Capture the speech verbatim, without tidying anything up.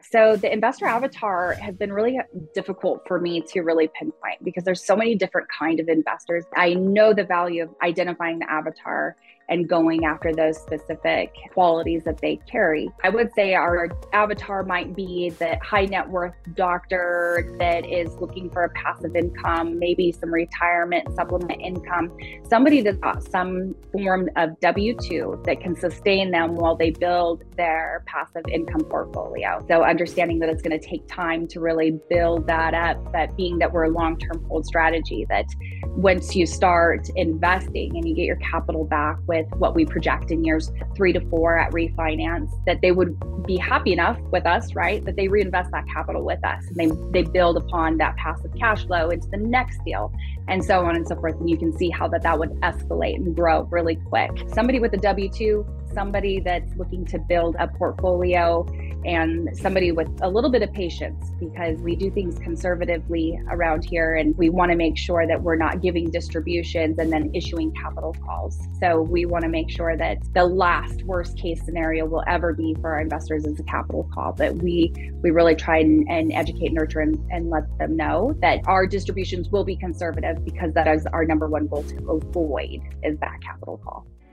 So the investor avatar has been really difficult for me to really pinpoint because there's so many different kind of investors. I know the value of identifying the avatar and going after those specific qualities that they carry. I would say our avatar might be the high net worth doctor that is looking for a passive income, maybe some retirement supplement income, somebody that's got some form of W two that can sustain them while they build their passive income portfolio. So understanding that it's going to take time to really build that up, but being that we're a long-term hold strategy, that once you start investing and you get your capital back with what we project in years three to four at refinance, that they would be happy enough with us, right? That they reinvest that capital with us and they, they build upon that passive cash flow into the next deal and so on and so forth. And you can see how that, that would escalate and grow really quick. Somebody with a W two, somebody that's looking to build a portfolio, and somebody with a little bit of patience, because we do things conservatively around here and we want to make sure that we're not giving distributions and then issuing capital calls. So we want to make sure that the last worst case scenario will ever be for our investors is a capital call. But we we really try and, and educate, nurture, and, and let them know that our distributions will be conservative because that is our number one goal to avoid is that capital call.